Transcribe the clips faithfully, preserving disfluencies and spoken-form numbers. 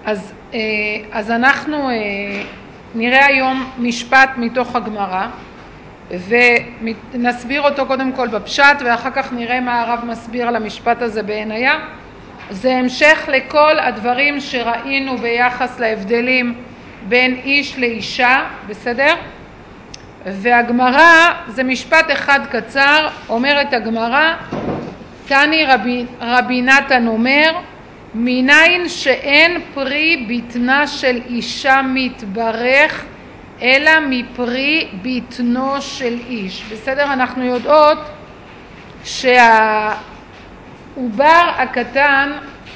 אז, אז אנחנו נראה היום משפט מתוך הגמרא, ונסביר אותו קודם כל בפשט, ואחר כך נראה מה הרב מסביר על המשפט הזה בעיניה. זה המשך לכל הדברים שראינו ביחס להבדלים בין איש לאישה, בסדר? והגמרא, זה משפט אחד קצר, אומרת הגמרא, תני רבי, רבי נתן אומר, מניין שאין פרי בטנה של אישה מתברך, אלא מפרי בטנו של איש. בסדר? אנחנו יודעות שהעובר הקטן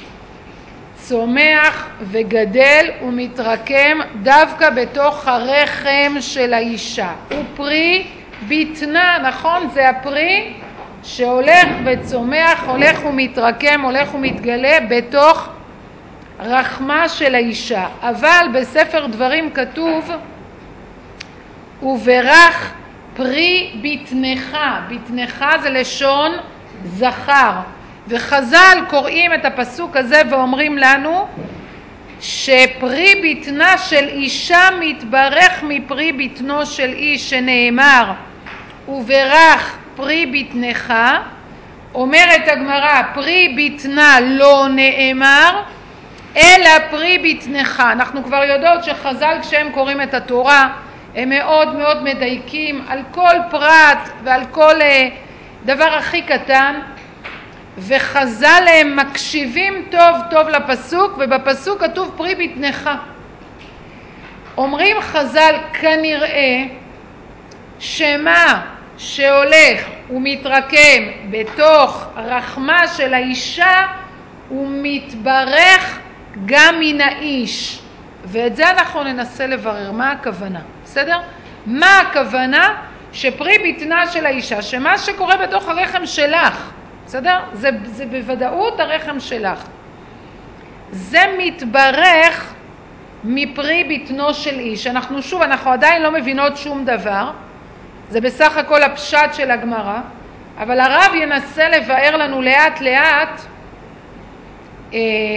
צומח וגדל ומתרקם דווקא בתוך הרחם של האישה. הוא פרי בטנה, נכון? זה הפרי שהולך וצומח, הולך ומתרקם, הולך ומתגלה בתוך רחמה של האישה. אבל בספר דברים כתוב, וברך פרי בטנך. בטנך זה לשון זכר. וחז"ל קוראים את הפסוק הזה ואומרים לנו שפרי בטנה של אישה מתברך מפרי בטנו של איש, שנאמר וברך פרי בטנך. אומרת הגמרא, פרי בטנה לא נאמר אלא פרי בטנך. אנחנו כבר יודעות שחז"ל כשהם קוראים את התורה הם מאוד מאוד מדייקים על כל פרט ועל כל דבר הכי קטן, וחז"ל הם מקשיבים טוב טוב לפסוק, ובפסוק כתוב פרי בטנך. אומרים חז"ל, כנראה שמה שהולך ומתרקם בתוך רחמה של האישה הוא מתברך גם מן האיש, ואת זה אנחנו ננסה לברר מה הכוונה. בסדר? מה הכוונה? שפרי בטנה של האישה, שמה שקורה בתוך הרחם שלך, בסדר? זה, זה בוודאות הרחם שלך, זה מתברך מפרי בטנו של איש. אנחנו שוב, אנחנו עדיין לא מבינות שום דבר, זה בסך הכל הפשט של הגמרא, אבל הרב ינסה לבאר לנו לאט לאט אה,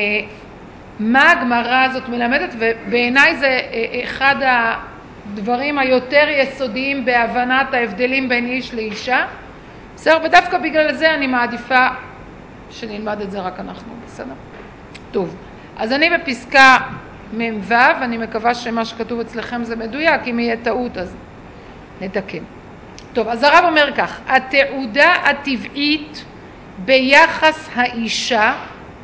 מה הגמרא הזאת מלמדת, ובעיניי זה אחד הדברים היותר יסודיים בהבנת ההבדלים בין איש לאישה. בסדר? ודווקא בגלל זה אני מעדיפה שנלמד את זה רק אנחנו. בסדר? טוב, אז אני בפסקה מ"ו, אני מקווה שמה שכתוב אצלכם זה מדויק, אם יהיה טעות אז נתקן. טוב, אז הרב אומר כך, התעודה הטבעית ביחס האישה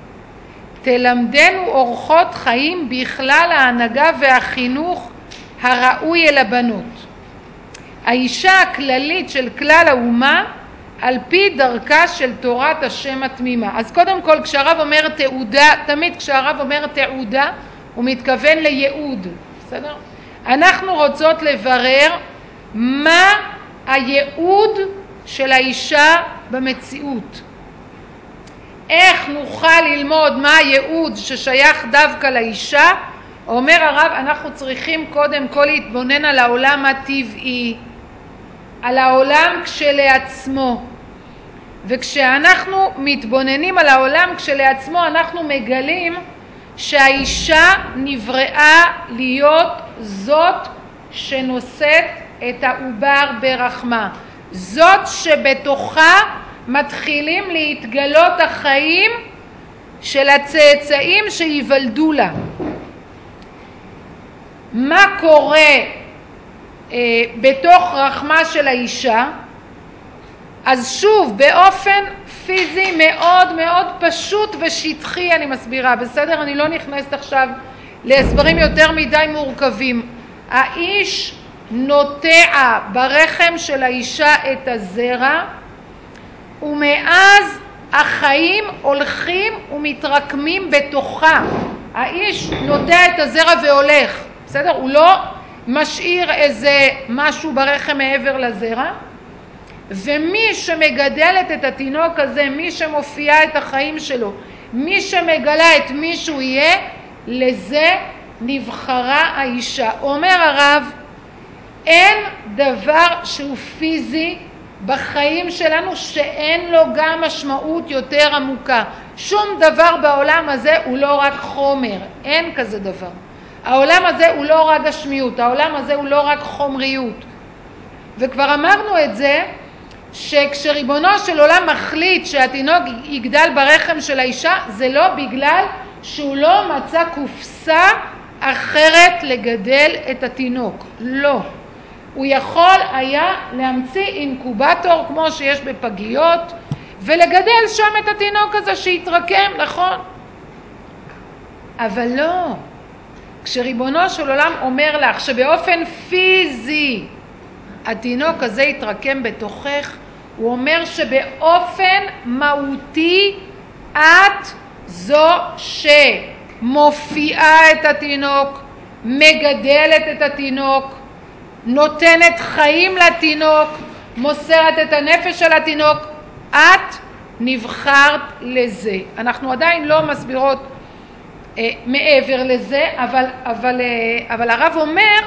תלמדנו אורחות חיים בכלל ההנהגה והחינוך הראוי אל הבנות. האישה הכללית של כלל האומה על פי דרכה של תורת השם התמימה. אז קודם כל כשהרב אומר תעודה, תמיד כשהרב אומר תעודה הוא מתכוון לייעוד. בסדר? אנחנו רוצות לברר מה הייעוד של האישה במציאות. איך נוכל ללמוד מה הייעוד ששייך דווקא לאישה? אומר הרב, אנחנו צריכים קודם כל להתבונן על העולם הטבעי, על העולם כשלעצמו. וכשאנחנו מתבוננים על העולם כשלעצמו, אנחנו מגלים שהאישה נבראה להיות זאת שנושאת את העובר ברחמה, זאת שבתוכה מתחילים להתגלות החיים של הצאצאים שיוולדו לה. מה קורה אה, בתוך רחמה של האישה? אז שוב, באופן פיזי מאוד מאוד פשוט ושטחי אני מסבירה, בסדר? אני לא נכנסת עכשיו להסברים יותר מדי מורכבים. האיש נוטע ברחם של האישה את הזרע, ומאז החיים הולכים ומתרקמים בתוכה. האיש נוטע את הזרע והולך, בסדר? הוא לא משאיר איזה משהו ברחם מעבר לזרע, ומי שמגדלת את התינוק הזה, מי שמופיעה את החיים שלו, מי שמגלה את מי שהוא יהיה, לזה נבחרה האישה. אומר הרב, אין דבר שהוא פיזי בחיים שלנו שאין לו גם משמעות יותר עמוקה. שום דבר בעולם הזה הוא לא רק חומר, אין כזה דבר. העולם הזה הוא לא רק גשמיות, העולם הזה הוא לא רק חומריות. וכבר אמרנו את זה, שכשריבונו של עולם מחליט שהתינוק יגדל ברחם של האישה, זה לא בגלל שהוא לא מצא קופסה אחרת לגדל את התינוק. לא. הוא יכול היה להמציא אינקובטור כמו שיש בפגיות, ולגדל שם את התינוק הזה שיתרקם, נכון? אבל לא. כשריבונו של עולם אומר לך שבאופן פיזי התינוק הזה יתרקם בתוכך, הוא אומר שבאופן מהותי את זו שמופיעה את התינוק, מגדלת את התינוק, נותנת חיים לתינוק, מוסרת את הנפש של התינוק. את נבחרת לזה. אנחנו עדיין לא מסבירות אה, מעבר לזה, אבל, אבל, אה, אבל הרב אומר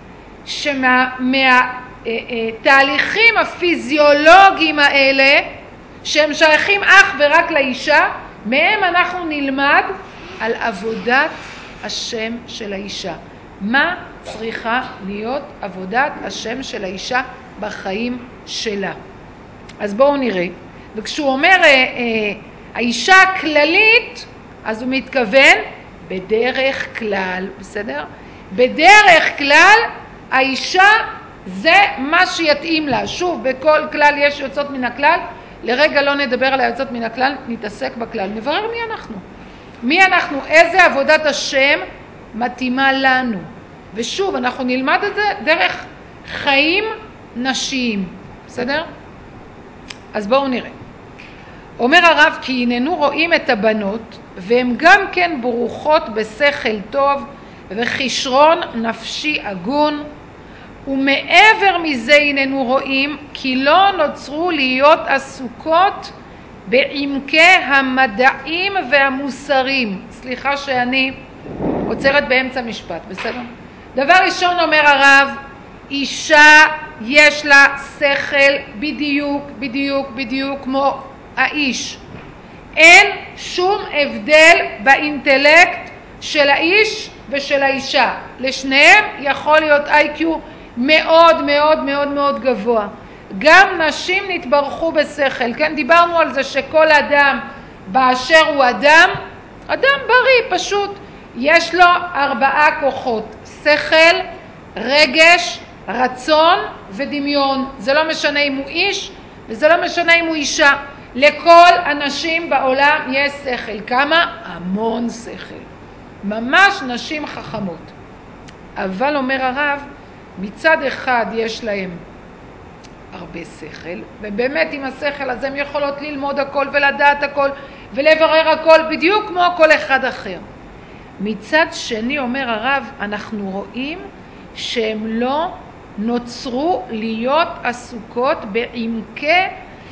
שמהתהליכים הפיזיולוגיים האלה, שהם שייכים אך ורק לאישה, מהם אנחנו נלמד על עבודת השם של האישה. מה צריכה להיות עבודת השם של האישה בחיים שלה? אז בואו נראה. וכשהוא אומר אה, אה, האישה הכללית, אז הוא מתכוון בדרך כלל, בסדר? בדרך כלל האישה זה מה שיתאים לה. שוב, בכל כלל יש יוצאות מן הכלל. לרגע לא נדבר על היוצאות מן הכלל, נתעסק בכלל. נברר מי אנחנו. מי אנחנו? איזה עבודת השם מתאימה לנו? ושוב, אנחנו נלמד את זה דרך חיים נשיים. בסדר? אז בואו נראה. אומר הרב, כי הננו רואים את הבנות, והן גם כן ברוכות בשכל טוב וכישרון נפשי הגון, ומעבר מזה הננו רואים כי לא נוצרו להיות עסוקות בעמקי המדעים והמוסרים. סליחה שאני עוצרת באמצע משפט, בסדר? דבר ראשון אומר הרב, אישה יש לה שכל בדיוק, בדיוק, בדיוק כמו האיש. אין שום הבדל באינטלקט של האיש ושל האישה. לשניהם יכול להיות איי קיו מאוד מאוד מאוד מאוד גבוה. גם נשים נתברכו בשכל. כן, דיברנו על זה שכל אדם באשר הוא אדם, אדם בריא פשוט, יש לו ארבעה כוחות: שכל, רגש, רצון ודמיון. זה לא משנה אם הוא איש וזה לא משנה אם הוא אישה. לכל אנשים בעולם יש שכל. כמה? המון שכל. ממש נשים חכמות. אבל אומר הרב, מצד אחד יש להם הרבה שכל, ובאמת עם השכל הזה הם יכולות ללמוד הכל ולדעת הכל ולברר הכל בדיוק כמו כל אחד אחר. מצד שני אומר הרב, אנחנו רואים שהם לא נוצרו להיות עסוקות בעמקי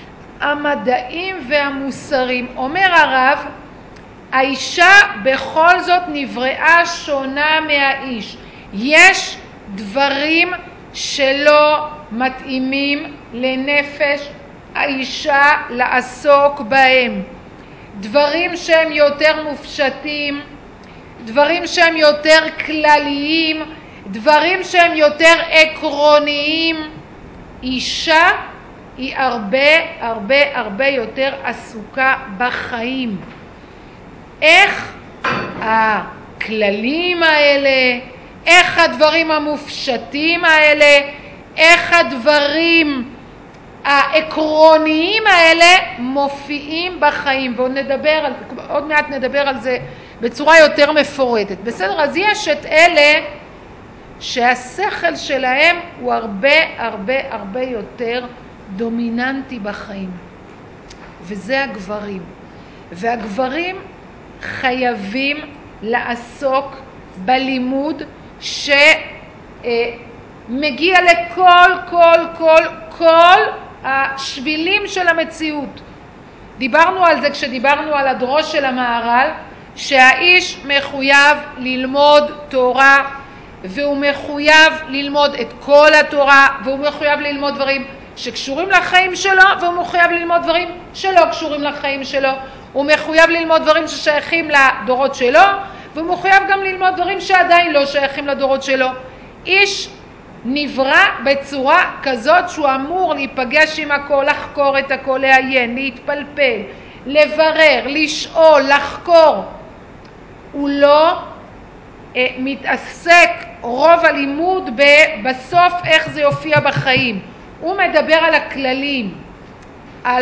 המדעים והמוסרים. אומר הרב, האישה בכל זאת נבראה שונה מהאיש. יש דברים שלא מתאימים לנפש האישה לעסוק בהם. דברים שהם יותר מופשטים, דברים שהם יותר כלליים, דברים שהם יותר עקרוניים. אישה היא הרבה הרבה הרבה יותר עסוקה בחיים. איך הכללים האלה, איך הדברים המופשטים האלה, איך הדברים העקרוניים האלה מופיעים בחיים. ועוד נדבר על, עוד מעט נדבר על זה בצורה יותר מפורטת. בסדר? אז יש את אלה שהשכל שלהם הוא הרבה הרבה הרבה יותר דומיננטי בחיים. וזה הגברים. והגברים חייבים לעסוק בלימוד שמגיע לכל כל כל כל השבילים של המציאות. דיברנו על זה כשדיברנו על הדרוש של המהר"ל, שהאיש מחויב ללמוד תורה, והוא מחויב ללמוד את כל התורה, והוא מחויב ללמוד דברים שקשורים לחיים שלו, והוא מחויב ללמוד דברים שלא קשורים לחיים שלו. הוא מחויב ללמוד דברים ששייכים לדורות שלו, והוא מחויב גם ללמוד דברים שעדיין לא שייכים לדורות שלו. איש נברא בצורה כזאת שהוא אמור להיפגש עם הכל, לחקור את הכל, לעיין, להתפלפל, לברר, לשאול, לחקור. הוא לא אה, מתעסק רוב הלימוד בסוף איך זה יופיע בחיים. הוא מדבר על הכללים, על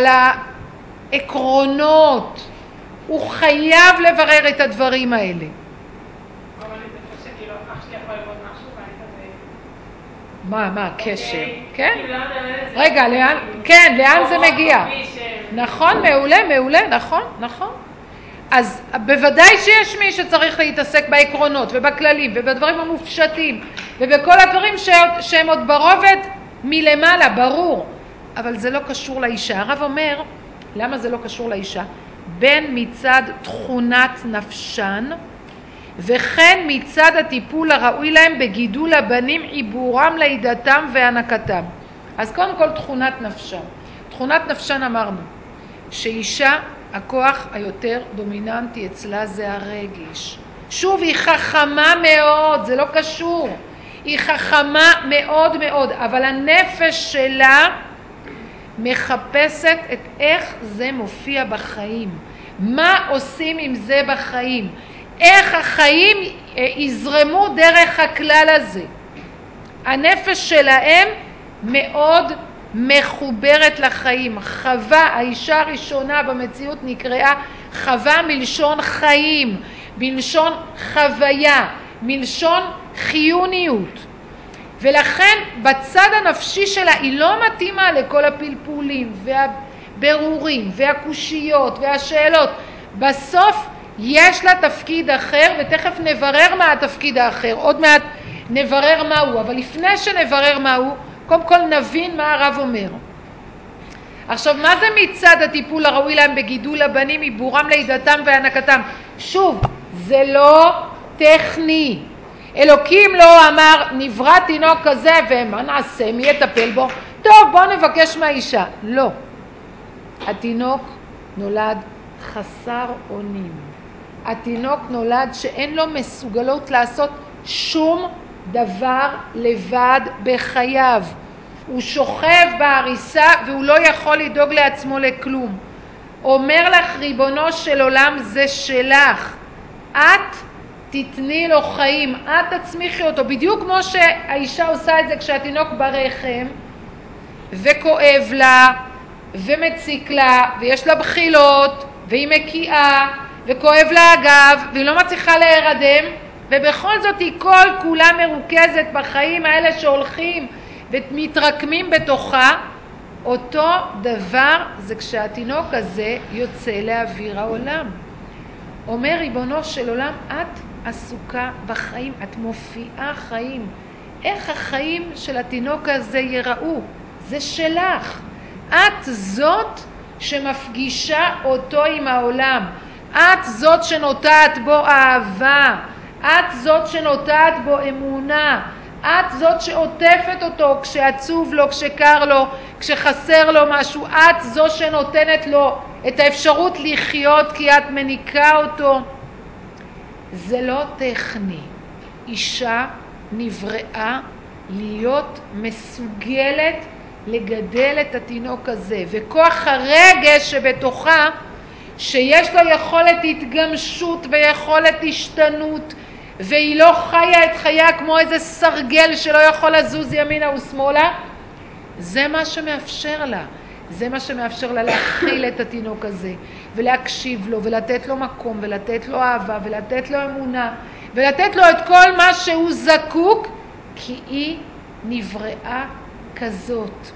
העקרונות. הוא חייב לברר את הדברים האלה. אבל אני חושבת שכאילו אח שלי יכול ללמוד משהו ואני כזה... מה, מה, הקשר? כן? כאילו לאן זה... רגע, לאן? כן, לאן זה מגיע? נכון, מעולה, מעולה, נכון, נכון. אז בוודאי שיש מי שצריך להתעסק בעקרונות ובכללים ובדברים המופשטים ובכל הדברים שהם עוד ברובד מלמעלה, ברור. אבל זה לא קשור לאישה. הרב אומר, למה זה לא קשור לאישה? בין מצד תכונת נפשן וכן מצד הטיפול הראוי להם בגידול הבנים, עיבורם, לידתם והנקתם. אז קודם כל תכונת נפשן. תכונת נפשן אמרנו שאישה, הכוח היותר דומיננטי אצלה זה הרגש. שוב, היא חכמה מאוד, זה לא קשור. היא חכמה מאוד מאוד, אבל הנפש שלה מחפשת את איך זה מופיע בחיים. מה עושים עם זה בחיים? איך החיים יזרמו דרך הכלל הזה. הנפש שלהם מאוד מחוברת לחיים. חווה, האישה הראשונה במציאות נקראה חווה מלשון חיים, מלשון חוויה, מלשון חיוניות. ולכן בצד הנפשי שלה היא לא מתאימה לכל הפלפולים והברורים והקושיות והשאלות. בסוף יש לה תפקיד אחר, ותכף נברר מה התפקיד האחר, עוד מעט נברר מהו, אבל לפני שנברר מהו, קודם כל נבין מה הרב אומר. עכשיו, מה זה מצד הטיפול הראוי להם בגידול הבנים, עיבורם, לידתם והנקתם? שוב, זה לא טכני. אלוקים לא אמר נברא תינוק כזה ומה נעשה, מי יטפל בו? טוב, בוא נבקש מהאישה. לא. התינוק נולד חסר אונים. התינוק נולד שאין לו מסוגלות לעשות שום דבר לבד בחייו. הוא שוכב בעריסה והוא לא יכול לדאוג לעצמו לכלום. אומר לך ריבונו של עולם, זה שלך. את תתני לו חיים, את תצמיחי אותו, בדיוק כמו שהאישה עושה את זה כשהתינוק ברחם וכואב לה ומציק לה ויש לה בחילות והיא מקיאה וכואב לה הגב והיא לא מצליחה להירדם, ובכל זאת היא כל כולה מרוכזת בחיים האלה שהולכים ומתרקמים בתוכה. אותו דבר זה כשהתינוק הזה יוצא לאוויר העולם. אומר ריבונו של עולם, את עסוקה בחיים, את מופיעה חיים. איך החיים של התינוק הזה יראו? זה שלך. את זאת שמפגישה אותו עם העולם. את זאת שנוטעת בו אהבה. את זאת שנוטעת בו אמונה. את זאת שעוטפת אותו כשעצוב לו, כשקר לו, כשחסר לו משהו. את זו שנותנת לו את האפשרות לחיות כי את מניקה אותו. זה לא טכני. אישה נבראה להיות מסוגלת לגדל את התינוק הזה, וכוח הרגש שבתוכה שיש לו יכולת התגמשות ויכולת השתנות, והיא לא חיה את חייה כמו איזה סרגל שלא יכול לזוז ימינה ושמאלה. זה מה שמאפשר לה. זה מה שמאפשר לה להכיל את התינוק הזה ולהקשיב לו ולתת לו מקום ולתת לו אהבה ולתת לו אמונה ולתת לו את כל מה שהוא זקוק, כי היא נבראה כזאת.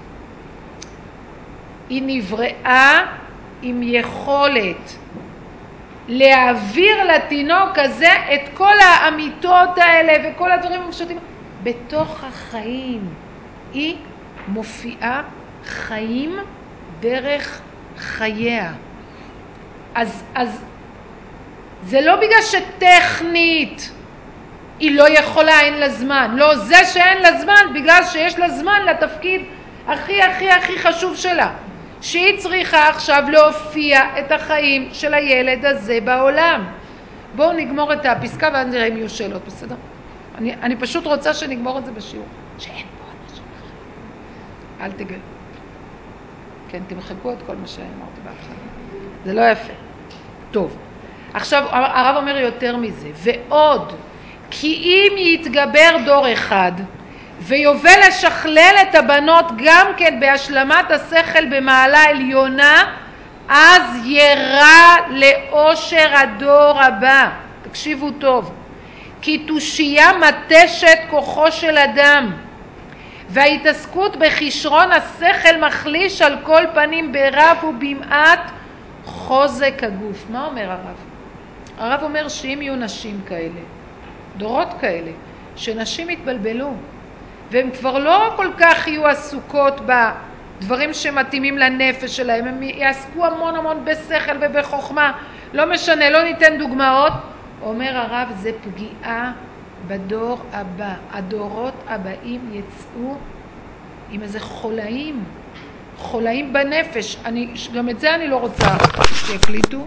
היא נבראה עם יכולת להעביר לתינוק הזה את כל האמיתות האלה וכל הדברים המפשטים בתוך החיים. היא מופיעה חיים דרך חייה. אז, אז זה לא בגלל שטכנית היא לא יכולה, אין לה זמן. לא, זה שאין לה זמן בגלל שיש לה זמן לתפקיד הכי הכי הכי חשוב שלה, שהיא צריכה עכשיו להופיע את החיים של הילד הזה בעולם. בואו נגמור את הפסקה ואז נראה אם יהיו שאלות, בסדר? אני, אני פשוט רוצה שנגמור את זה בשיעור. שאין פה אנשים אחרים. אל תגלו. כן, תמחקו את כל מה שאמרתי בהתחלה. זה לא יפה. טוב. עכשיו הרב אומר יותר מזה, ועוד, כי אם יתגבר דור אחד ויובל לשכלל את הבנות גם כן בהשלמת השכל במעלה עליונה, אז ירע לאושר הדור הבא. תקשיבו טוב. כי תושייה מתשת כוחו של אדם, וההתעסקות בכישרון השכל מחליש על כל פנים ברב ובמעט חוזק הגוף. מה אומר הרב? הרב אומר שאם יהיו נשים כאלה, דורות כאלה, שנשים יתבלבלו, והם כבר לא כל כך יהיו עסוקות בדברים שמתאימים לנפש שלהם, הם יעסקו המון המון בשכל ובחוכמה, לא משנה, לא ניתן דוגמאות. אומר הרב, זה פגיעה בדור הבא. הדורות הבאים יצאו עם איזה חולאים, חולאים בנפש. אני, גם את זה אני לא רוצה שיקליטו.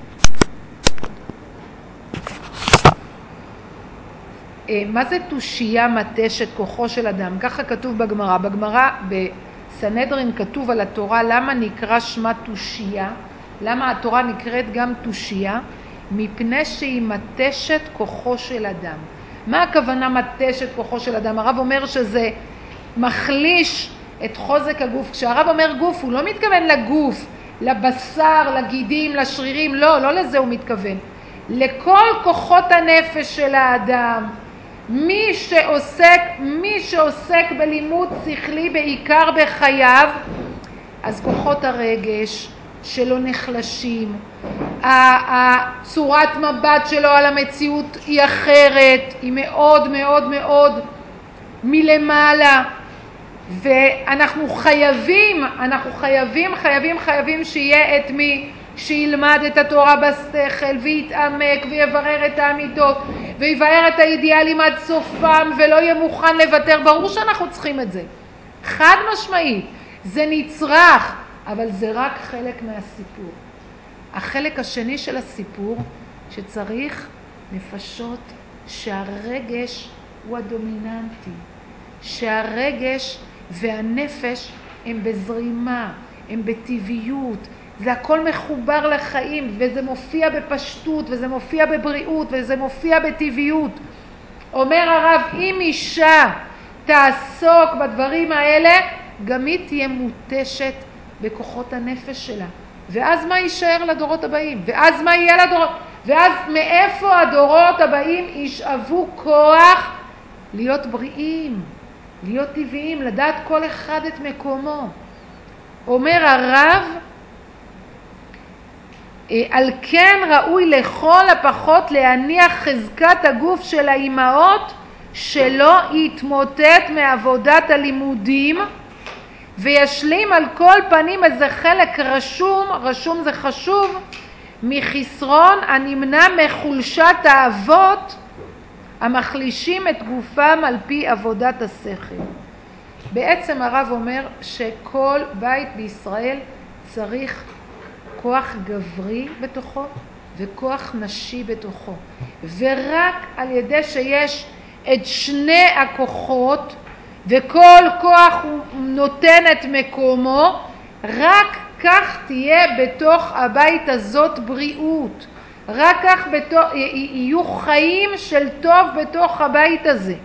מה זה תושייה מתשת כוחו של אדם? ככה כתוב בגמרא. בגמרא בסנהדרין כתוב על התורה למה נקרא שמה תושייה, למה התורה נקראת גם תושייה? מפני שהיא מתשת כוחו של אדם. מה הכוונה מתשת כוחו של אדם? הרב אומר שזה מחליש את חוזק הגוף. כשהרב אומר גוף הוא לא מתכוון לגוף, לבשר, לגידים, לשרירים, לא, לא לזה הוא מתכוון. לכל כוחות הנפש של האדם. מי שעוסק, מי שעוסק בלימוד שכלי בעיקר בחייו, אז כוחות הרגש שלו נחלשים, הצורת מבט שלו על המציאות היא אחרת, היא מאוד מאוד מאוד מלמעלה, ואנחנו חייבים, אנחנו חייבים, חייבים, חייבים שיהיה את מי שילמד את התורה בשכל ויתעמק ויברר את האמיתות ויבאר את האידיאלים עד סופם ולא יהיה מוכן לוותר. ברור שאנחנו צריכים את זה, חד משמעית, זה נצרך, אבל זה רק חלק מהסיפור. החלק השני של הסיפור שצריך נפשות שהרגש הוא הדומיננטי, שהרגש והנפש הם בזרימה, הם בטבעיות, זה הכל מחובר לחיים, וזה מופיע בפשטות וזה מופיע בבריאות וזה מופיע בטבעיות. אומר הרב, אם אישה תעסוק בדברים האלה, גם היא תהיה מותשת בכוחות הנפש שלה. ואז מה יישאר לדורות הבאים? ואז מה יהיה לדורות? ואז מאיפה הדורות הבאים ישאבו כוח להיות בריאים, להיות טבעיים, לדעת כל אחד את מקומו. אומר הרב, על כן ראוי לכל הפחות להניח חזקת הגוף של האימהות שלא יתמוטט מעבודת הלימודים, וישלים על כל פנים איזה חלק רשום, רשום זה חשוב, מחסרון הנמנע מחולשת האבות המחלישים את גופם על פי עבודת השכל. בעצם הרב אומר שכל בית בישראל צריך כוח גברי בתוכו וכוח נשי בתוכו, ורק על ידי שיש את שני הכוחות וכל כוח הוא נותן את מקומו, רק כך תהיה בתוך הבית הזאת בריאות, רק כך בתוך, יהיו חיים של טוב בתוך הבית הזה.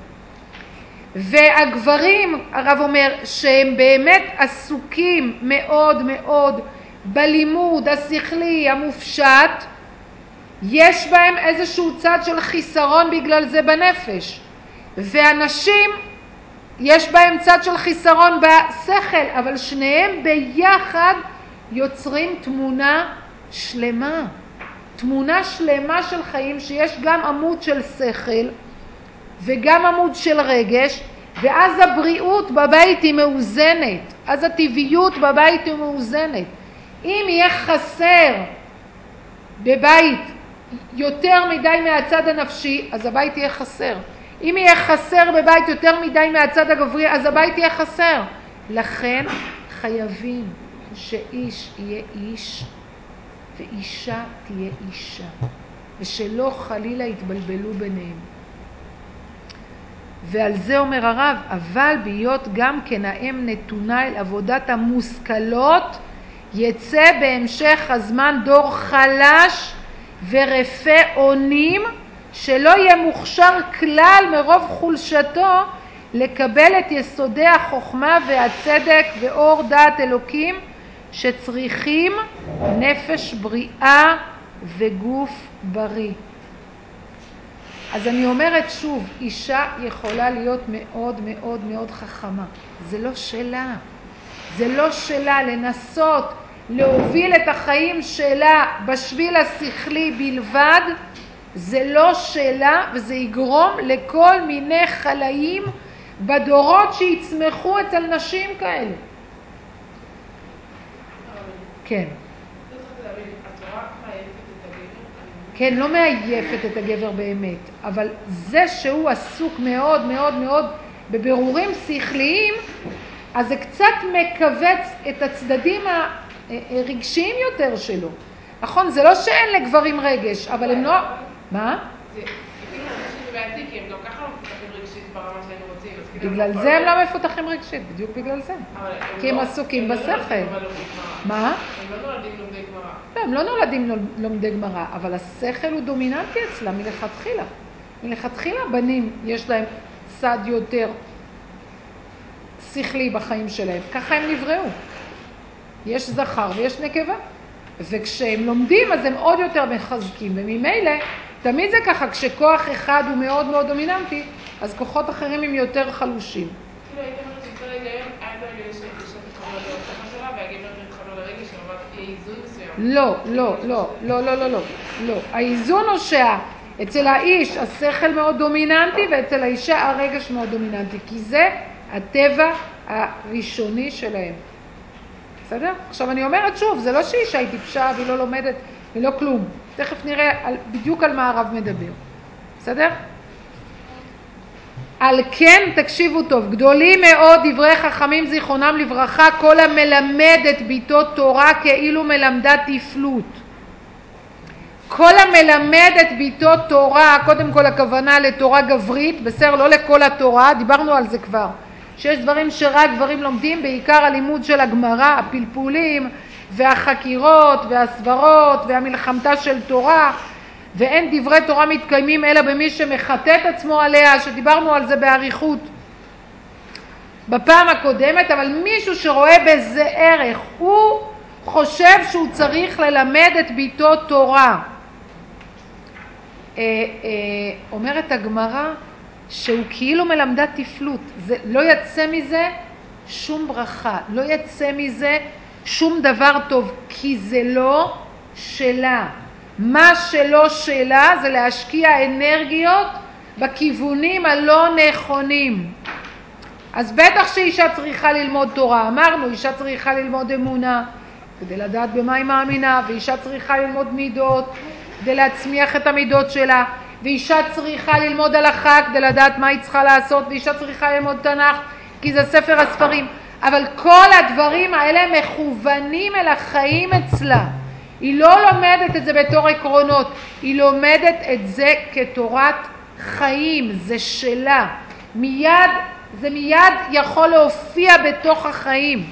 והגברים, הרב אומר, שהם באמת עסוקים מאוד מאוד בלימוד השכלי המופשט, יש בהם איזשהו צד של חיסרון בגלל זה בנפש, ואנשים יש בהם צד של חיסרון בשכל, אבל שניהם ביחד יוצרים תמונה שלמה, תמונה שלמה של חיים, שיש גם עמוד של שכל וגם עמוד של רגש, ואז הבריאות בבית היא מאוזנת, אז הטבעיות בבית היא מאוזנת. אם יהיה חסר בבית יותר מדי מהצד הנפשי, אז הבית יהיה חסר. אם יהיה חסר בבית יותר מדי מהצד הגברי, אז הבית יהיה חסר. לכן חייבים שאיש יהיה איש ואישה תהיה אישה, ושלא חלילה יתבלבלו ביניהם. ועל זה אומר הרב, אבל בהיות גם כן האם נתונה אל עבודת המושכלות, יצא בהמשך הזמן דור חלש ורפה אונים, שלא יהיה מוכשר כלל מרוב חולשתו לקבל את יסודי החוכמה והצדק ואור דעת אלוקים שצריכים נפש בריאה וגוף בריא. אז אני אומרת שוב, אישה יכולה להיות מאוד מאוד מאוד חכמה. זה לא שלה. זה לא שלה לנסות להוביל את החיים שלה בשביל השכלי בלבד. זה לא שלה, וזה יגרום לכל מיני חלאים בדורות שיצמחו אצל נשים כאלה. כן. כן, לא מעייפת את הגבר באמת, אבל זה שהוא עסוק מאוד מאוד מאוד בבירורים שכליים, אז זה קצת מקווץ את הצדדים הרגשיים יותר שלו. נכון, זה לא שאין לגברים רגש, אבל הם לא... מה? זה כאילו אנשים בעייתי, כי הם גם ככה לא מפותחים רגשית ברמה שהם רוצים. בגלל זה הם לא מפותחים רגשית, בדיוק בגלל זה. כי הם עסוקים בשכל. מה? הם לא נולדים לומדי גמרא. לא, הם לא נולדים לומדי גמרא, אבל השכל הוא דומיננטי אצלם מלכתחילה. מלכתחילה בנים יש להם צד יותר שכלי בחיים שלהם. ככה הם נבראו. יש זכר ויש נקבה. וכשהם לומדים אז הם עוד יותר מחזקים. וממילא, תמיד זה ככה, כשכוח אחד הוא מאוד מאוד דומיננטי, אז כוחות אחרים הם יותר חלושים. כאילו הייתי אומרת שכל ההיגיון, היה ברגע יש תתחבר להוצאה שלה, והגבר תתחבר לרגע שאומרת, יהיה איזון מסוים. לא, לא, לא, לא, לא, לא, לא, לא. האיזון הוא שאצל האיש השכל מאוד דומיננטי, ואצל האישה הרגש מאוד דומיננטי, כי זה הטבע הראשוני שלהם. בסדר? עכשיו אני אומרת שוב, זה לא שאישה היא טיפשה והיא לא לומדת ולא כלום. תכף נראה על, בדיוק על מה הרב מדבר. בסדר? על כן, תקשיבו טוב, גדולים מאוד דברי חכמים זיכרונם לברכה, כל המלמד את ביתו תורה כאילו מלמדה תפלות. כל המלמד את ביתו תורה, קודם כל הכוונה לתורה גברית, בסדר, לא לכל התורה, דיברנו על זה כבר. שיש דברים שרק גברים לומדים, בעיקר הלימוד של הגמרא, הפלפולים והחקירות והסברות והמלחמתה של תורה, ואין דברי תורה מתקיימים אלא במי שמחטא את עצמו עליה, שדיברנו על זה באריכות בפעם הקודמת. אבל מישהו שרואה בזה ערך, הוא חושב שהוא צריך ללמד את ביתו תורה. אומרת הגמרא שהוא כאילו מלמדה תפלות, זה לא יצא מזה שום ברכה, לא יצא מזה שום דבר טוב, כי זה לא שלה. מה שלא שלה זה להשקיע אנרגיות בכיוונים הלא נכונים. אז בטח שאישה צריכה ללמוד תורה, אמרנו, אישה צריכה ללמוד אמונה כדי לדעת במה היא מאמינה, ואישה צריכה ללמוד מידות כדי להצמיח את המידות שלה, ואישה צריכה ללמוד הלכה כדי לדעת מה היא צריכה לעשות, ואישה צריכה ללמוד תנ"ך כי זה ספר הספרים. אבל כל הדברים האלה מכוונים אל החיים אצלה. היא לא לומדת את זה בתור עקרונות, היא לומדת את זה כתורת חיים, זה שלה. מיד, זה מיד יכול להופיע בתוך החיים.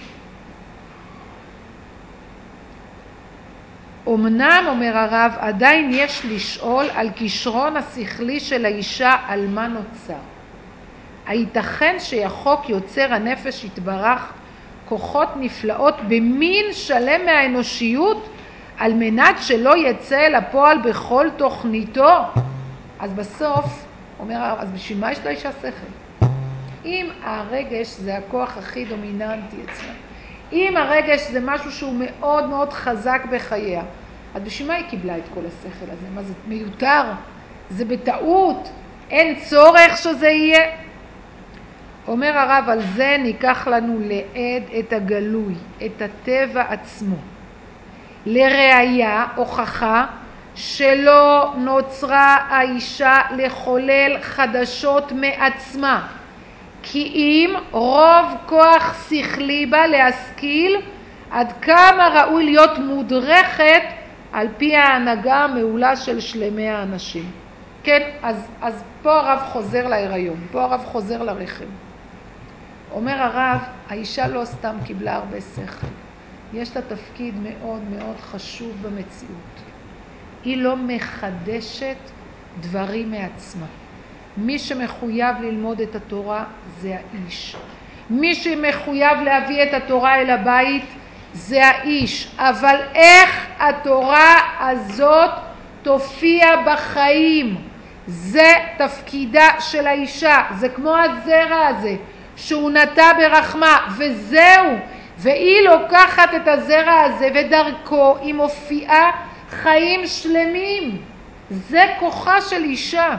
אמנם, אומר הרב, עדיין יש לשאול על כישרון השכלי של האישה על מה נוצר. הייתכן שיחוק יוצר הנפש יתברך כוחות נפלאות במין שלם מהאנושיות על מנת שלא יצא אל הפועל בכל תוכניתו? אז בסוף, אומר הרב, אז בשביל מה יש לאישה שכל? אם הרגש זה הכוח הכי דומיננטי אצלה, אם הרגש זה משהו שהוא מאוד מאוד חזק בחייה, אז בשביל מה היא קיבלה את כל השכל הזה? מה זה מיותר? זה בטעות? אין צורך שזה יהיה? אומר הרב, על זה ניקח לנו לעד את הגלוי, את הטבע עצמו. לראיה, הוכחה, שלא נוצרה האישה לחולל חדשות מעצמה, כי אם רוב כוח שכלי בה להשכיל עד כמה ראוי להיות מודרכת על פי ההנהגה המעולה של שלמי האנשים. כן, אז, אז פה הרב חוזר להיריון, פה הרב חוזר לרחם. אומר הרב, האישה לא סתם קיבלה הרבה שכל. יש לה תפקיד מאוד מאוד חשוב במציאות. היא לא מחדשת דברים מעצמה. מי שמחויב ללמוד את התורה זה האיש. מי שמחויב להביא את התורה אל הבית זה האיש. אבל איך התורה הזאת תופיע בחיים? זה תפקידה של האישה. זה כמו הזרע הזה שהוא נטע ברחמה, וזהו. והיא לוקחת את הזרע הזה ודרכו היא מופיעה חיים שלמים. זה כוחה של אישה.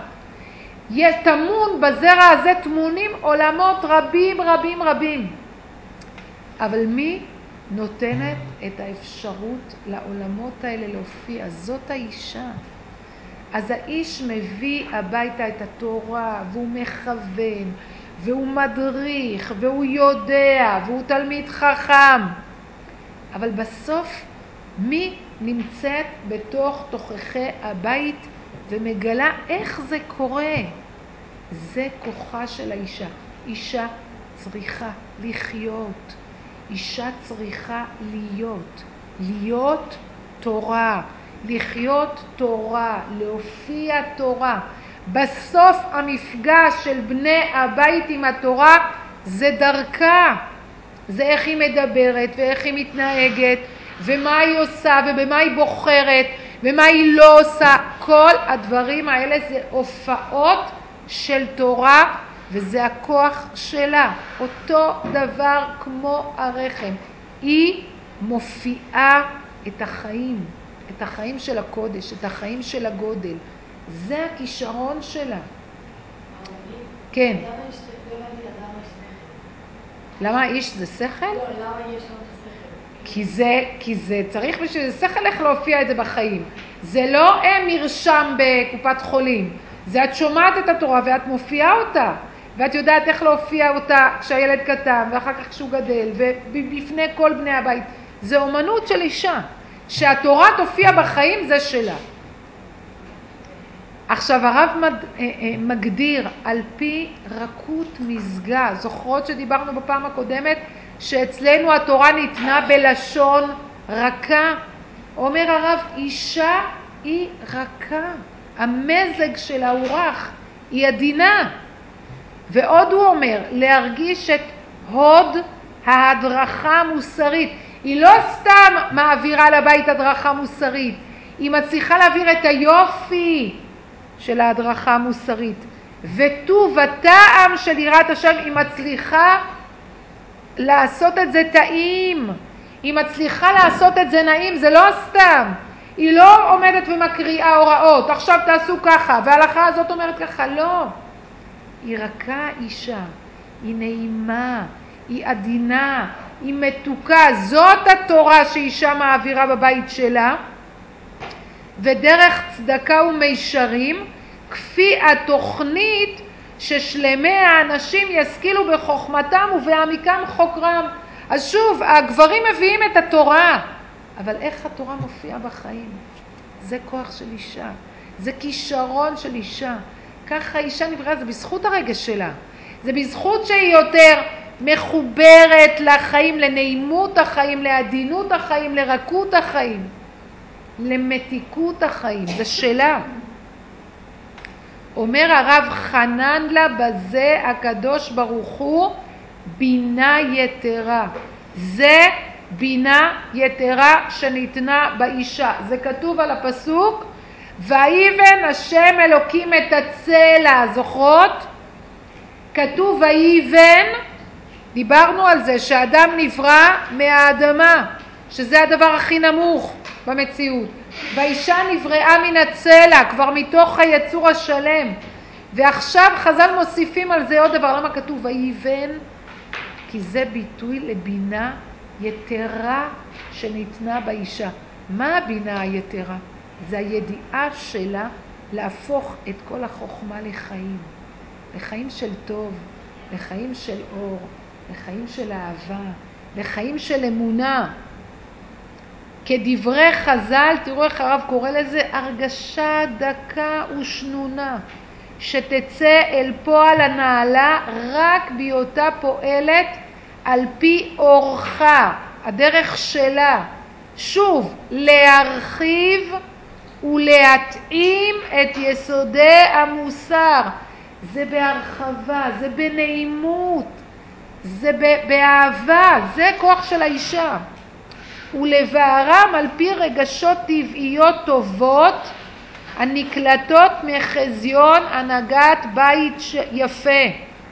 יתמון בזרע הזה תמונים עולמות רבים רבים רבים. אבל מי נותנת את האפשרות לעולמות האלה להופיע? זאת האישה. אז האיש מביא הביתה את התורה והוא מכוון והוא מדריך והוא יודע והוא תלמיד חכם. אבל בסוף מי נמצאת בתוך תוככי הבית ומגלה איך זה קורה? זה כוחה של האישה. אישה צריכה לחיות. אישה צריכה להיות. להיות תורה. לחיות תורה. להופיע תורה. בסוף המפגש של בני הבית עם התורה זה דרכה. זה איך היא מדברת ואיך היא מתנהגת ומה היא עושה ובמה היא בוחרת ומה היא לא עושה. כל הדברים האלה זה הופעות של תורה וזה הכוח שלה. אותו דבר כמו הרחם. היא מופיעה את החיים, את החיים של הקודש, את החיים של הגודל. זה הכישרון שלה. כן. למה האיש זה שכל? לא, למה יש לנו את השכל? כי זה, כי זה צריך בשביל זה שכל איך להופיע את זה בחיים. זה לא מרשם בקופת חולים. זה את שומעת את התורה ואת מופיעה אותה. ואת יודעת איך להופיע אותה כשהילד קטן ואחר כך כשהוא גדל ובפני כל בני הבית. זה אומנות של אישה. שהתורה תופיע בחיים זה שלה. עכשיו הרב מגדיר על פי רכות מזגה. זוכרות שדיברנו בפעם הקודמת שאצלנו התורה ניתנה בלשון רכה. אומר הרב, אישה היא רכה. המזג שלה הוא רך, היא עדינה. ועוד הוא אומר, להרגיש את הוד ההדרכה המוסרית. היא לא סתם מעבירה לבית הדרכה מוסרית, היא מצליחה להעביר את היופי של ההדרכה המוסרית. וטוב הטעם של יראת השם, היא מצליחה לעשות את זה טעים. היא מצליחה לעשות את זה נעים, זה לא סתם. היא לא עומדת ומקריאה הוראות, עכשיו תעשו ככה, וההלכה הזאת אומרת ככה, לא. היא רכה אישה, היא נעימה, היא עדינה, היא מתוקה. זאת התורה שאישה מעבירה בבית שלה, ודרך צדקה ומישרים, כפי התוכנית ששלמי האנשים ישכילו בחוכמתם ובעמיקם חוקרם. אז שוב, הגברים מביאים את התורה, אבל איך התורה מופיעה בחיים? זה כוח של אישה, זה כישרון של אישה. ככה אישה נבראה, זה בזכות הרגש שלה. זה בזכות שהיא יותר מחוברת לחיים, לנעימות החיים, לעדינות החיים, לרכות החיים, למתיקות החיים. זה שלה. אומר הרב, חנן לה בזה הקדוש ברוך הוא בינה יתרה. זה בינה יתרה שניתנה באישה. זה כתוב על הפסוק, ויבן השם אלוקים את הצלע. זוכרות? כתוב ויבן, דיברנו על זה שהאדם נברא מהאדמה, שזה הדבר הכי נמוך במציאות. והאישה נבראה מן הצלע, כבר מתוך היצור השלם. ועכשיו חז"ל מוסיפים על זה עוד דבר. למה כתוב ויבן? כי זה ביטוי לבינה יתרה שניתנה באישה. מה הבינה היתרה? זה הידיעה שלה להפוך את כל החוכמה לחיים, לחיים של טוב, לחיים של אור, לחיים של אהבה, לחיים של אמונה. כדברי חז"ל, תראו איך הרב קורא לזה, הרגשה דקה ושנונה, שתצא אל פועל הנעלה רק בהיותה פועלת על פי אורחה, הדרך שלה. שוב, להרחיב ולהתאים את יסודי המוסר. זה בהרחבה, זה בנעימות, זה באהבה, זה כוח של האישה. ולבערם על פי רגשות טבעיות טובות הנקלטות מחזיון הנהגת בית יפה.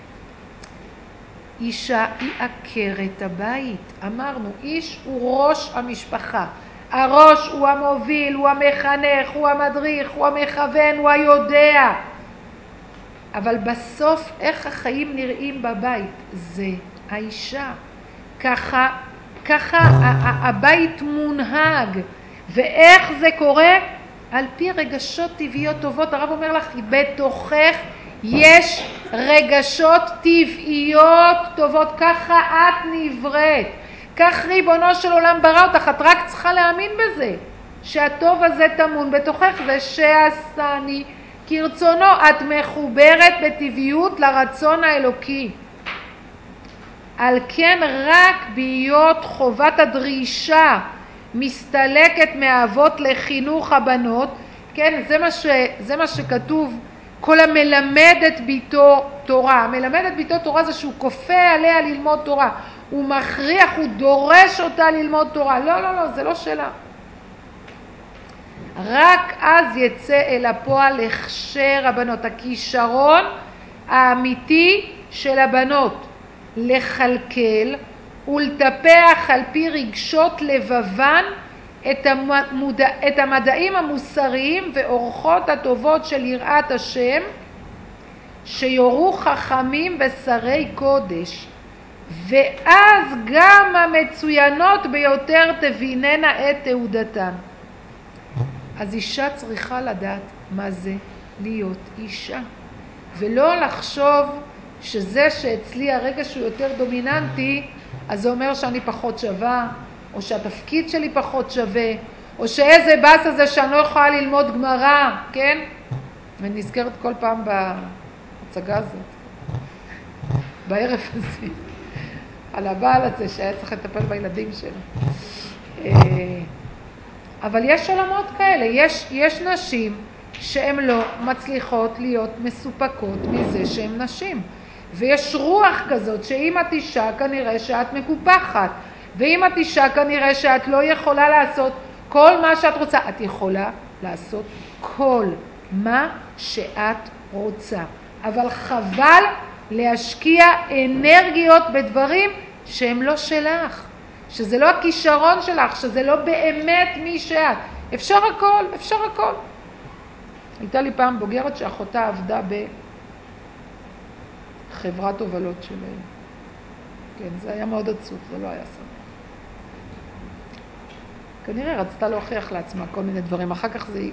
אישה היא עקרת הבית. אמרנו, איש הוא ראש המשפחה. הראש הוא המוביל, הוא המחנך, הוא המדריך, הוא המכוון, הוא היודע. אבל בסוף איך החיים נראים בבית? זה האישה. ככה, ככה הבית מונהג. ואיך זה קורה? על פי רגשות טבעיות טובות. הרב אומר לך, בתוכך יש רגשות טבעיות טובות. ככה את נבראת. כך ריבונו של עולם ברא אותך. את רק צריכה להאמין בזה. שהטוב הזה טמון בתוכך. זה שעשני כרצונו. את מחוברת בטבעיות לרצון האלוקי. על כן רק בהיות חובת הדרישה מסתלקת מהאבות לחינוך הבנות, כן, זה מה, ש, זה מה שכתוב, כל המלמד את ביתו תורה. המלמד את ביתו תורה זה שהוא כופה עליה ללמוד תורה. הוא מכריח, הוא דורש אותה ללמוד תורה. לא, לא, לא, זה לא שלה. רק אז יצא אל הפועל הכשר הבנות, הכישרון האמיתי של הבנות. לחלקל ולטפח על פי רגשות לבבן את, המודע, את המדעים המוסריים ואורחות הטובות של יראת השם, שיורו חכמים ושרי קודש, ואז גם המצוינות ביותר תביננה את תעודתן. אז אישה צריכה לדעת מה זה להיות אישה, ולא לחשוב שזה שאצלי הרגע שהוא יותר דומיננטי, אז זה אומר שאני פחות שווה, או שהתפקיד שלי פחות שווה, או שאיזה בס הזה שאני לא יכולה ללמוד גמרא, כן? ואני נזכרת כל פעם בהצגה הזאת, בערב הזה, על הבעל הזה שהיה צריך לטפל בילדים שלו. אבל יש עולמות כאלה, יש, יש נשים שהן לא מצליחות להיות מסופקות מזה שהן נשים. ויש רוח כזאת שאם את אישה כנראה שאת מקופחת, ואם את אישה כנראה שאת לא יכולה לעשות כל מה שאת רוצה. את יכולה לעשות כל מה שאת רוצה, אבל חבל להשקיע אנרגיות בדברים שהם לא שלך, שזה לא הכישרון שלך, שזה לא באמת מי שאת. אפשר הכל, אפשר הכל. הייתה לי פעם בוגרת שאחותה עבדה בחברת הובלות שלהם. כן, זה היה מאוד עצוב, זה לא היה שמח. כנראה רצתה להוכיח לעצמה כל מיני דברים, אחר כך זה...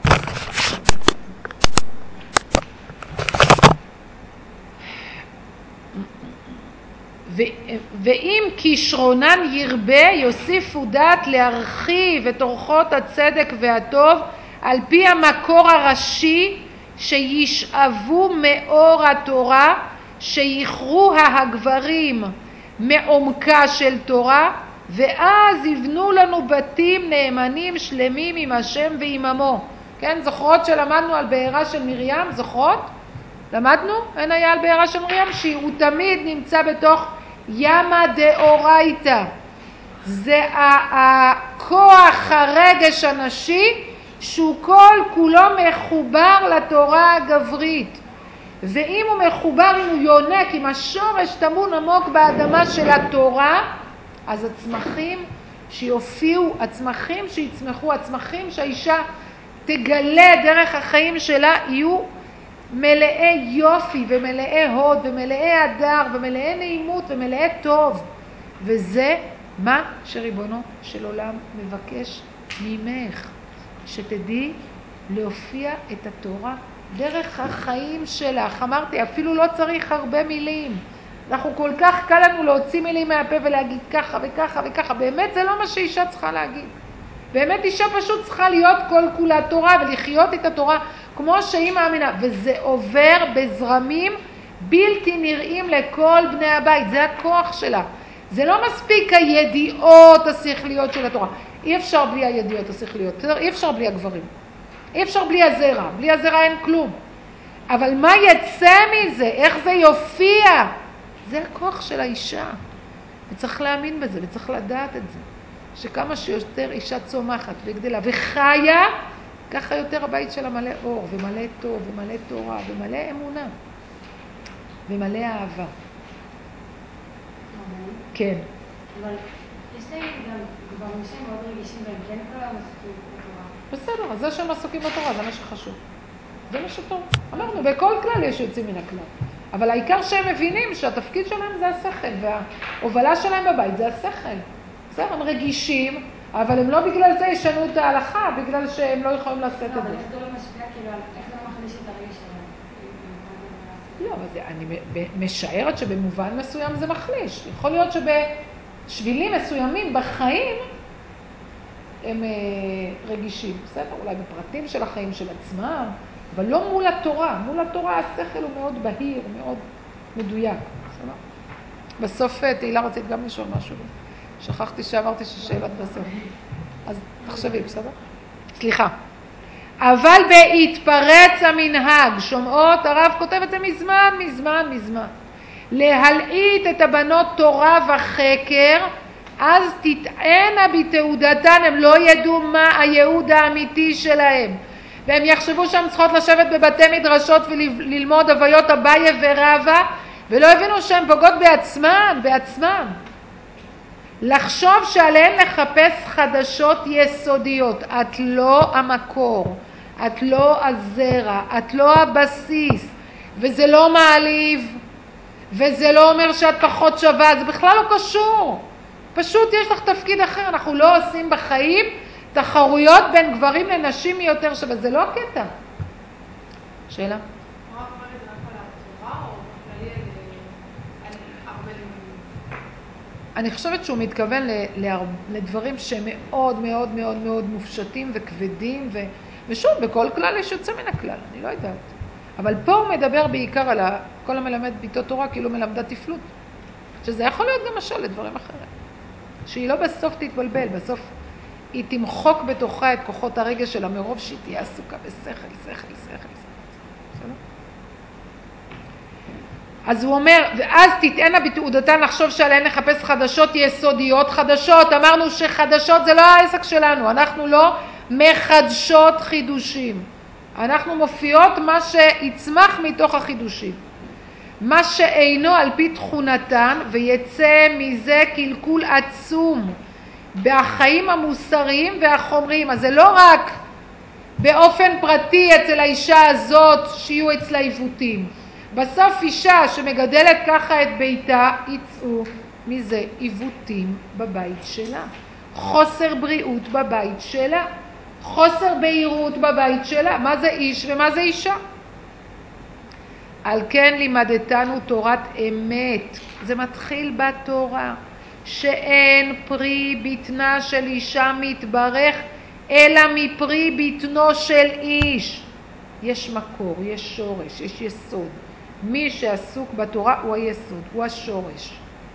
ו... ואם כישרונן ירבה, יוסיפו דעת להרחיב את אורחות הצדק והטוב, על פי המקור הראשי, שישאבו מאור התורה, שיחרו הגברים מעומקה של תורה, ואז יבנו לנו בתים נאמנים שלמים עם השם ועם עמו. כן, זוכרות שלמדנו על בעירה של מרים? זוכרות? למדנו? אין היה על בעירה של מרים שהוא תמיד נמצא בתוך ימה דאורייתא. זה הכוח הרגש הנשי שהוא כל כולו מחובר לתורה הגברית. ואם הוא מחובר, אם הוא יונק, אם השורש טמון עמוק באדמה של התורה, אז הצמחים שיופיעו, הצמחים שיצמחו, הצמחים שהאישה תגלה דרך החיים שלה, יהיו מלאי יופי ומלאי הוד ומלאי הדר ומלאי נעימות ומלאי טוב. וזה מה שריבונו של עולם מבקש ממך, שתדעי להופיע את התורה דרך החיים שלך. אמרתי, אפילו לא צריך הרבה מילים. אנחנו כל כך קל לנו להוציא מילים מהפה ולהגיד ככה וככה וככה. באמת זה לא מה שאישה צריכה להגיד. באמת אישה פשוט צריכה להיות כל כולה תורה ולחיות את התורה כמו שהיא מאמינה. וזה עובר בזרמים בלתי נראים לכל בני הבית. זה הכוח שלה. זה לא מספיק הידיעות השכליות של התורה. אי אפשר בלי הידיעות השכליות. אי אפשר בלי הגברים. אי אפשר בלי הזרע. בלי הזרע אין כלום. אבל מה יצא מזה? איך זה יופיע? זה הכוח של האישה. וצריך להאמין בזה, וצריך לדעת את זה. שכמה שיותר אישה צומחת וגדלה וחיה, ככה יותר הבית שלה מלא אור, ומלא טוב, ומלא תורה, ומלא אמונה. ומלא אהבה. כן. אבל יש להם גם גברים שהם מאוד רגישים והם כן כל היום עסוקים בתורה. בסדר, אז זה שהם עסוקים בתורה, זה מה שחשוב. זה מה שטוב. אמרנו, בכל כלל יש יוצאים מן הכלל. אבל העיקר שהם מבינים שהתפקיד שלהם זה השכל, וההובלה שלהם בבית זה השכל. בסדר, הם רגישים, אבל הם לא בגלל זה ישנו את ההלכה, בגלל שהם לא יכולים לעשות את זה. לא, אבל איך זה לא משפיע, כאילו, איך זה לא מחליש את הרגש שלהם? לא, אבל זה, אני משערת שבמובן מסוים זה מחליש. יכול להיות שבשבילים מסוימים בחיים הם רגישים. בסדר, אולי בפרטים של החיים של עצמם, אבל לא מול התורה. מול התורה השכל הוא מאוד בהיר, מאוד מדויק. בסדר? בסוף תהילה רצית גם לשאול משהו. שכחתי שאמרתי ששאלת בסוף. אז תחשבי, בסדר? סליחה. אבל בהתפרץ המנהג, שומעות, הרב כותב את זה מזמן, מזמן, מזמן. להלעיט את הבנות תורה וחקר, אז תטענה בתעודתן, הם לא ידעו מה הייעוד האמיתי שלהם. והם יחשבו שהם צריכות לשבת בבתי מדרשות וללמוד הוויות אביי ורבא, ולא הבינו שהם פוגעות בעצמן, בעצמן. לחשוב שעליהן לחפש חדשות יסודיות. את לא המקור, את לא הזרע, את לא הבסיס, וזה לא מעליב, וזה לא אומר שאת פחות שווה, זה בכלל לא קשור. פשוט יש לך תפקיד אחר, אנחנו לא עושים בחיים תחרויות בין גברים לנשים מי יותר שווה, זה לא הקטע. שאלה? מה אומרת רק על התורה או בכללי על הרבה לימודים? אני חושבת שהוא מתכוון לדברים שהם מאוד מאוד מאוד מאוד מופשטים וכבדים, ו... ושוב, בכל כלל יש יוצא מן הכלל, אני לא יודעת. אבל פה הוא מדבר בעיקר על כל המלמד ביתו תורה, כאילו מלמדה תפלות. שזה יכול להיות גם משל לדברים אחרים. שהיא לא בסוף תתבלבל, בסוף היא תמחוק בתוכה את כוחות הרגש שלה, מרוב שהיא תהיה עסוקה בשכל, שכל, שכל, שכל. אז הוא אומר, ואז תתענה בתעודתן לחשוב שעליהן לחפש חדשות יסודיות. חדשות, אמרנו שחדשות זה לא העסק שלנו, אנחנו לא מחדשות חידושים. אנחנו מופיעות מה שיצמח מתוך החידושים. מה שאינו על פי תכונתן, ויצא מזה קלקול עצום בחיים המוסריים והחומריים. אז זה לא רק באופן פרטי אצל האישה הזאת שיהיו אצלה עיוותים. בסוף אישה שמגדלת ככה את ביתה, יצאו מזה עיוותים בבית שלה. חוסר בריאות בבית שלה. חוסר בהירות בבית שלה. מה זה איש ומה זה אישה? על כן לימדתנו תורת אמת. זה מתחיל בתורה. שאין פרי בטנה של אישה מתברך, אלא מפרי בטנו של איש. יש מקור, יש שורש, יש יסוד. מי שעסוק בתורה הוא היסוד, הוא השורש.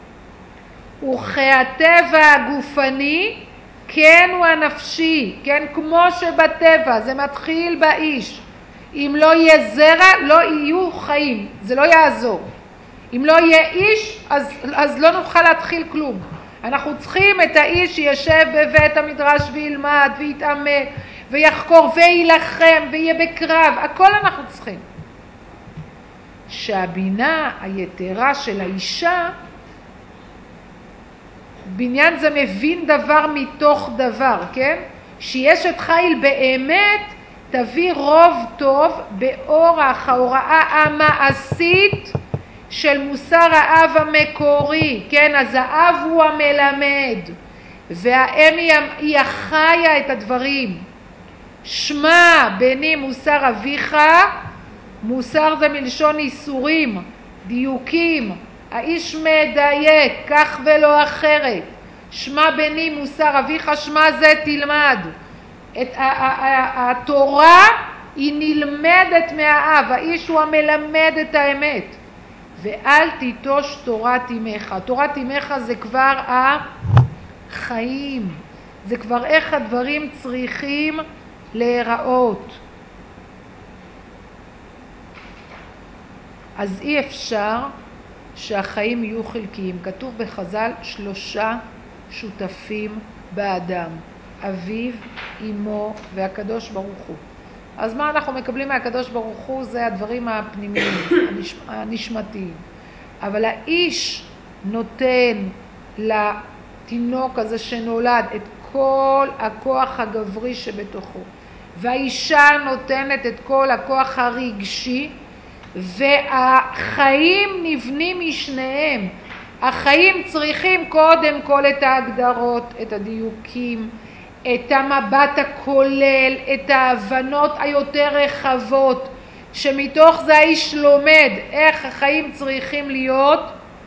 וכהטבע הגופני, כן הוא הנפשי, כן כמו שבטבע, זה מתחיל באיש. אם לא יהיה זרע, לא יהיו חיים, זה לא יעזור. אם לא יהיה איש, אז, אז לא נוכל להתחיל כלום. אנחנו צריכים את האיש שישב בבית המדרש וילמד ויתעמק ויחקור וילחם ויהיה בקרב, הכל אנחנו צריכים. שהבינה היתרה של האישה, בניין זה מבין דבר מתוך דבר, כן? שיש את חיל באמת, תביא רוב טוב באורח ההוראה המעשית של מוסר האב המקורי, כן? אז האב הוא המלמד, והאם היא החיה את הדברים. שמע בני מוסר אביך מוסר זה מלשון איסורים, דיוקים. האיש מדייק, כך ולא אחרת. שמע בני מוסר, אביך שמע זה תלמד. את התורה היא נלמדת מהאב, האיש הוא המלמד את האמת. ואל תיטוש תורת אמך. תורת אמך זה כבר החיים, זה כבר איך הדברים צריכים להיראות. אז אי אפשר שהחיים יהיו חלקיים. כתוב בחז"ל שלושה שותפים באדם, אביו, אמו והקדוש ברוך הוא. אז מה אנחנו מקבלים מהקדוש ברוך הוא? זה הדברים הפנימיים, הנשמתיים. אבל האיש נותן לתינוק הזה שנולד את כל הכוח הגברי שבתוכו, והאישה נותנת את כל הכוח הרגשי, והחיים נבנים משניהם. החיים צריכים קודם כל את ההגדרות, את הדיוקים, את המבט הכולל, את ההבנות היותר רחבות, שמתוך זה האיש לומד איך החיים צריכים להיות,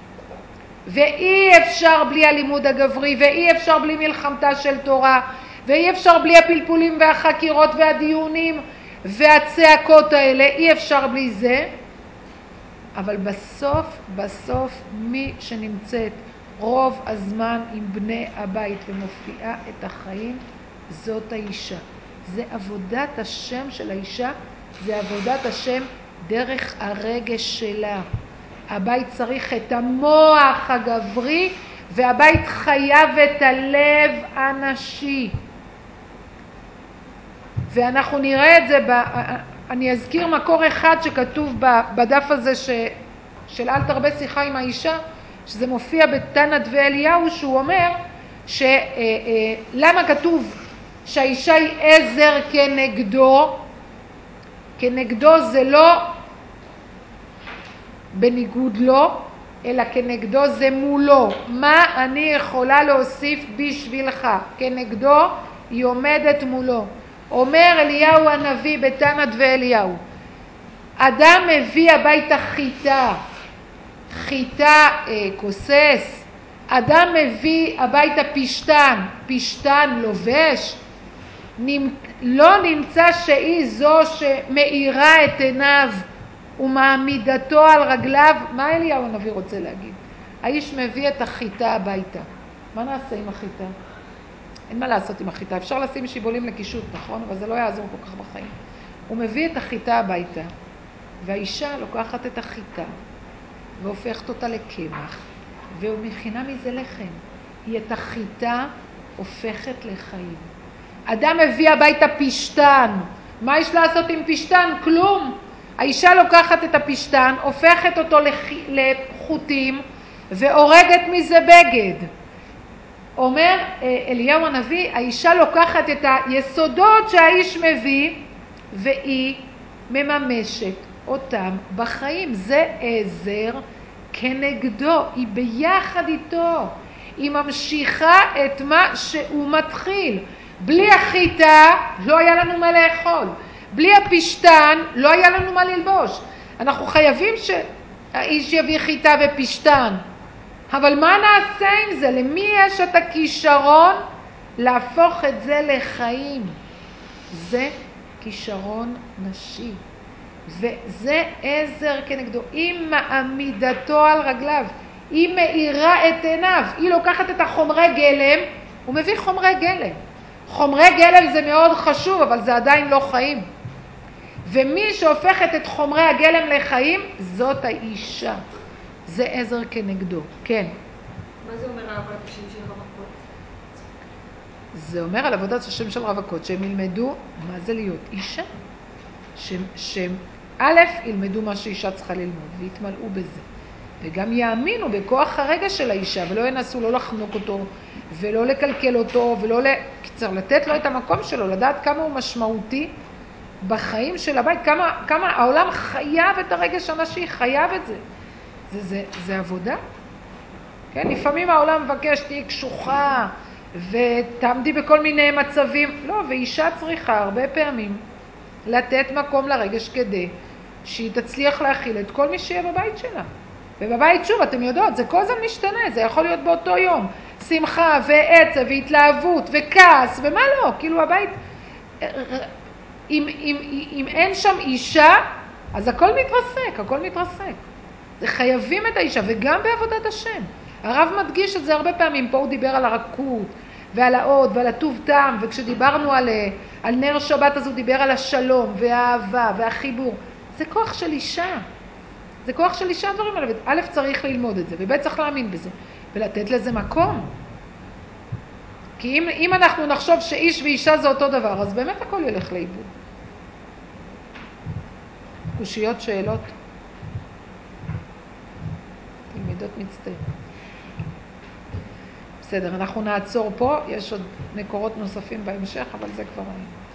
ואי אפשר בלי הלימוד הגברי, ואי אפשר בלי מלחמתה של תורה, ואי אפשר בלי הפלפולים והחקירות והדיונים והצעקות האלה, אי אפשר בלי זה. אבל בסוף, בסוף מי שנמצאת רוב הזמן עם בני הבית ומופיעה את החיים, זאת האישה. זה עבודת השם של האישה, זה עבודת השם דרך הרגש שלה. הבית צריך את המוח הגברי, והבית חייב את הלב הנשי. ואנחנו נראה את זה, ב... אני אזכיר מקור אחד שכתוב בדף הזה ש... של אל תרבה שיחה עם האישה, שזה מופיע בתנא דבי אליהו, שהוא אומר שלמה כתוב שהאישה היא עזר כנגדו. כנגדו זה לא בניגוד לו, אלא כנגדו זה מולו. מה אני יכולה להוסיף בשבילך? כנגדו היא עומדת מולו. אומר אליהו הנביא בתנא דבי אליהו, אדם מביא הביתה חיטה, חיטה אה, כוסס, אדם מביא הביתה פשטן, פשטן לובש, נמ... לא נמצא שהיא זו שמאירה את עיניו ומעמידתו על רגליו. מה אליהו הנביא רוצה להגיד? האיש מביא את החיטה הביתה. מה נעשה עם החיטה? אין מה לעשות עם החיטה. אפשר לשים שיבולים לקישוט, נכון? אבל זה לא יעזור כל כך בחיים. הוא מביא את החיטה הביתה, והאישה לוקחת את החיטה והופכת אותה לקמח, והוא מכינה מזה לחם. היא את החיטה הופכת לחיים. אדם מביא הביתה פשטן. מה יש לעשות עם פשטן? כלום. האישה לוקחת את הפשטן, הופכת אותו לח... לחוטים, והורגת מזה בגד. אומר אליהו הנביא, האישה לוקחת את היסודות שהאיש מביא, והיא מממשת אותם בחיים. זה עזר כנגדו, היא ביחד איתו, היא ממשיכה את מה שהוא מתחיל. בלי החיטה לא היה לנו מה לאכול, בלי הפשטן לא היה לנו מה ללבוש. אנחנו חייבים שהאיש יביא חיטה ופשטן, אבל מה נעשה עם זה? למי יש את הכישרון להפוך את זה לחיים? זה כישרון נשי, וזה עזר כנגדו. היא מעמידתו על רגליו, היא מאירה את עיניו, היא לוקחת את החומרי גלם, הוא מביא חומרי גלם. חומרי גלם זה מאוד חשוב, אבל זה עדיין לא חיים. ומי שהופכת את חומרי הגלם לחיים, זאת האישה. זה עזר כנגדו. כן. מה זה אומר על עבודת השם של רווקות? זה אומר על עבודת השם של רווקות, שהם ילמדו מה זה להיות אישה. שהם א', ילמדו מה שאישה צריכה ללמוד, והתמלאו בזה. וגם יאמינו בכוח הרגע של האישה, ולא ינסו לא לחנוק אותו, ולא לקלקל אותו, ולא לקצר, לתת לו את המקום שלו, לדעת כמה הוא משמעותי בחיים של הבית, כמה, כמה העולם חייב את הרגש הנשי, חייב את זה. זה, זה, זה עבודה. כן, לפעמים העולם מבקש, תהי קשוחה, ותעמדי בכל מיני מצבים. לא, ואישה צריכה הרבה פעמים לתת מקום לרגש כדי שהיא תצליח להכיל את כל מי שיהיה בבית שלה. ובבית, שוב, אתם יודעות, זה כל הזמן משתנה, זה יכול להיות באותו יום. שמחה ועצב והתלהבות וכעס ומה לא, כאילו הבית, אם, אם, אם אין שם אישה, אז הכל מתרסק, הכל מתרסק. זה חייבים את האישה, וגם בעבודת השם. הרב מדגיש את זה הרבה פעמים, פה הוא דיבר על הרכות, ועל העוד, ועל הטוב טעם, וכשדיברנו על, על נר שבת, אז הוא דיבר על השלום, והאהבה, והחיבור. זה כוח של אישה. זה כוח של אישה דברים האלה. א' צריך ללמוד את זה, וב' צריך להאמין בזה, ולתת לזה מקום. כי אם, אם אנחנו נחשוב שאיש ואישה זה אותו דבר, אז באמת הכל ילך לאיבוד. קושיות, שאלות? תלמידות מצטער. בסדר, אנחנו נעצור פה, יש עוד מקורות נוספים בהמשך, אבל זה כבר...